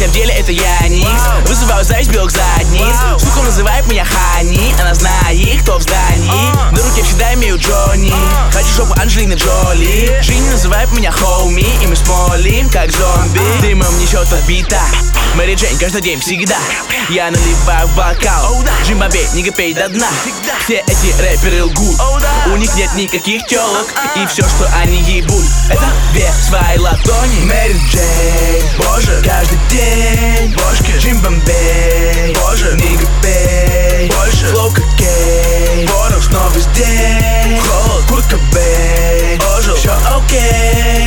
в деле это я Никс. Вызываю зависть белых задниц. Сука называет меня Хани. Она знает, кто в здании. На руке всегда имею Джонни. Хочу жопу Анджелины Джоли. Жизнь называет меня Хоуми. И мы смолим, как зомби. Дымом несет орбита. Мэри Джейн каждый день всегда. Я наливаю в бокал. Джимбабей, не пей до дна. Все эти рэперы лгут. У них нет никаких тёлок. И все, что они ебут, это две свои ладони. Мэри Джейн, боже, каждый день.